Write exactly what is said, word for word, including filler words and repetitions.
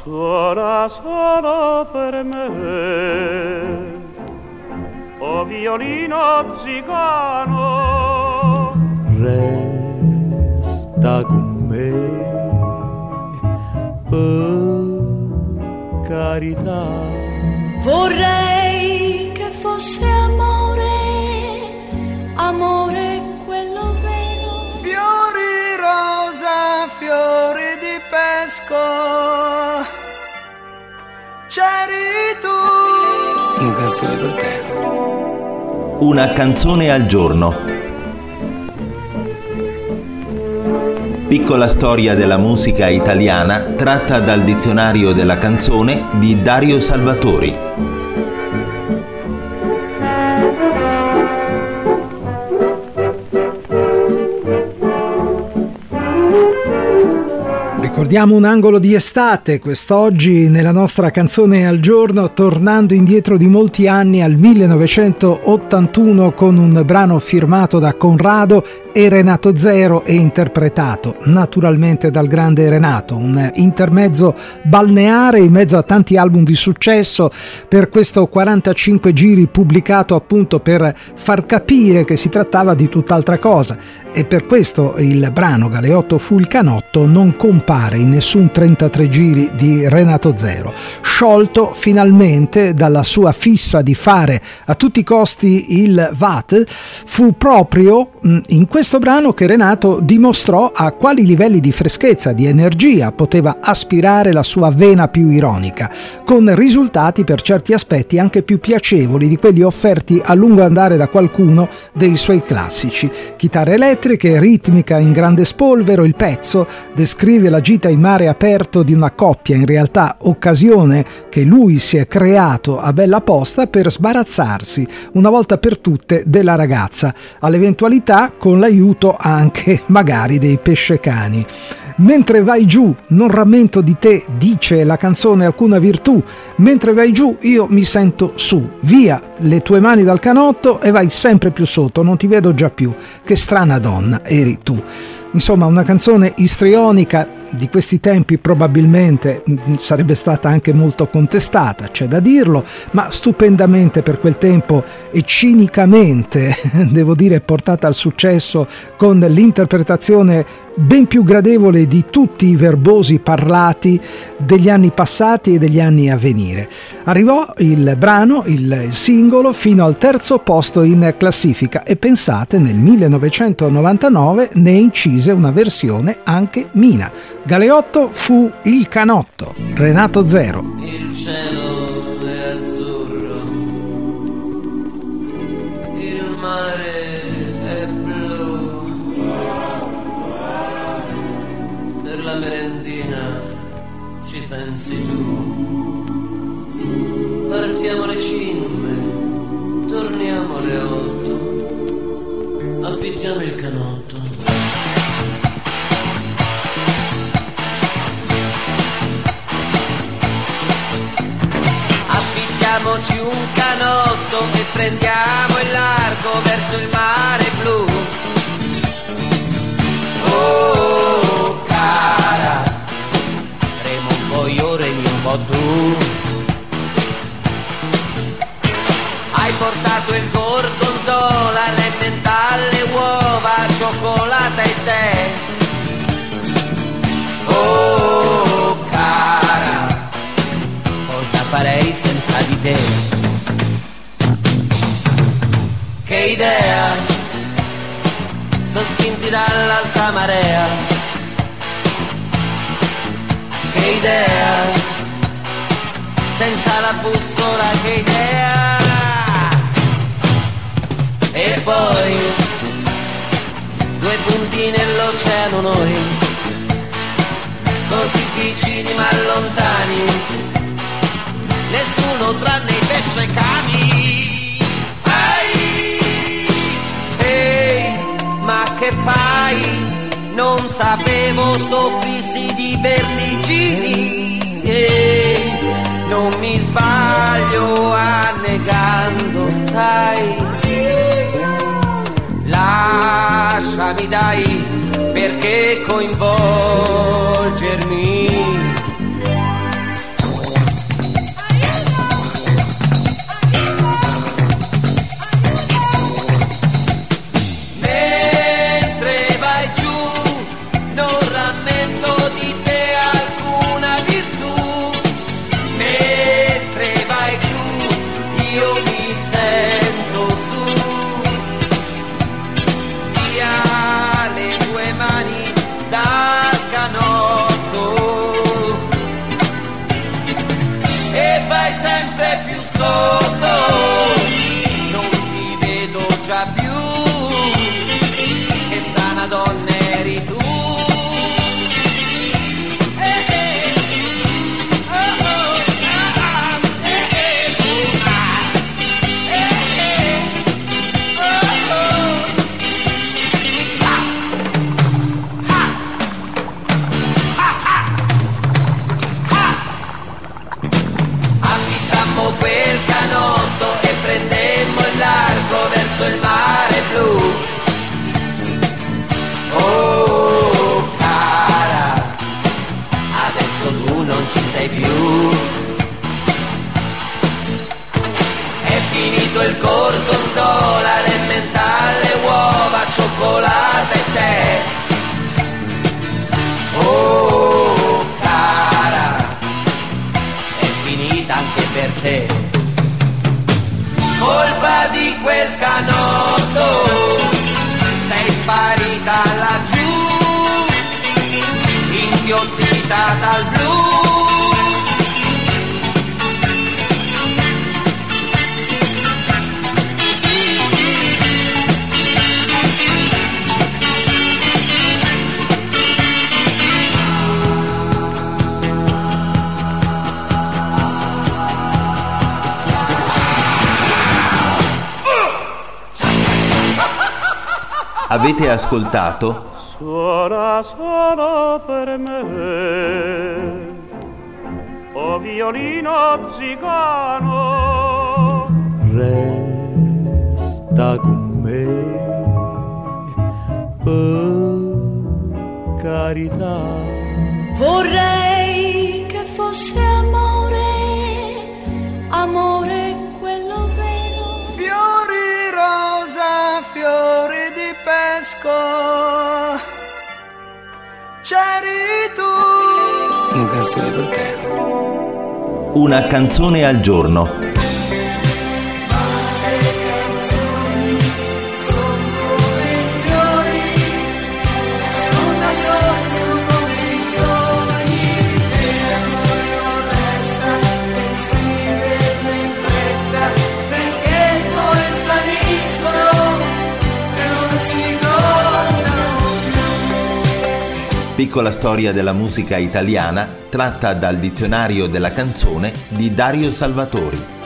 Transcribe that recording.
suona solo per me, o violino zigano, resta con me, per carità. Vorrei che fosse amore, amore quello vero. Fiori rosa, fiori di pesco, c'eri tu. Una canzone per te. Una canzone al giorno. Piccola storia della musica italiana tratta dal dizionario della canzone di Dario Salvatori. Ricordiamo un angolo di estate quest'oggi nella nostra canzone al giorno, tornando indietro di molti anni al millenovecentottantuno con un brano firmato da Conrado e Renato Zero e interpretato naturalmente dal grande Renato, un intermezzo balneare in mezzo a tanti album di successo per questo quarantacinque giri pubblicato appunto per far capire che si trattava di tutt'altra cosa, e per questo il brano Galeotto fu il canotto non compare in nessun trentatré giri di Renato Zero. Sciolto finalmente dalla sua fissa di fare a tutti i costi il V A T, fu proprio in questo brano che Renato dimostrò a quali livelli di freschezza, di energia poteva aspirare la sua vena più ironica, con risultati per certi aspetti anche più piacevoli di quelli offerti a lungo andare da qualcuno dei suoi classici. Chitarre elettriche, ritmica in grande spolvero, il pezzo descrive la gita in mare aperto di una coppia, in realtà occasione che lui si è creato a bella posta per sbarazzarsi una volta per tutte della ragazza, all'eventualità con l'aiuto anche magari dei pescecani. Mentre vai giù non rammento di te, dice la canzone alcuna virtù, mentre vai giù io mi sento su, via le tue mani dal canotto e vai sempre più sotto, non ti vedo già più, che strana donna eri tu. Insomma, una canzone istrionica di questi tempi, probabilmente sarebbe stata anche molto contestata, c'è da dirlo, ma stupendamente per quel tempo e cinicamente, devo dire, portata al successo con l'interpretazione ben più gradevole di tutti i verbosi parlati degli anni passati e degli anni a venire. Arrivò il brano, il singolo, fino al terzo posto in classifica e pensate, nel millenovecentonovantanove ne incise una versione anche Mina. Galeotto fu il canotto, Renato Zero. Il cielo è azzurro, il mare è blu, per la merendina ci pensi tu. Partiamo alle cinque, torniamo alle otto, affittiamo il canotto. Affittiamoci un canotto e prendiamo il largo verso il mare blu. Oh cara, remo un po' io, remi un po' tu. Hai portato il gorgonzola, l'emmental, le uova, cioccolata e tè. Oh cara, cosa farei senza di te? Che idea, sospinti dall'alta marea. Che idea, senza la bussola, che idea. E poi due punti nell'oceano noi, così vicini ma lontani, nessuno tranne i pescecani. Ehi, ehi, ma che fai? Non sapevo soffrissi di vertigini. Ehi, non mi sbaglio, annegando stai. Lasciami dai, perché coinvolgermi? sempre più sotto, non ti vedo già più, che strana donna eri tu. Quel canotto e prendemmo il largo verso il mare blu. Oh cara, adesso tu non ci sei più. È finito il gorgonzola, l'emmental, le uova, cioccolata e tè. Oh cara, è finita anche per te. Colpa di quel canotto, sei sparita laggiù, inghiottita dal blu. Avete ascoltato Suona solo per me, o violino zigano, resta con me, per carità. Vorrei che fosse amore, amore quello vero. Fiori rosa, fiori di pesco, c'eri tu. Una canzone per te. Una canzone al giorno. Piccola storia della musica italiana tratta dal dizionario della canzone di Dario Salvatori.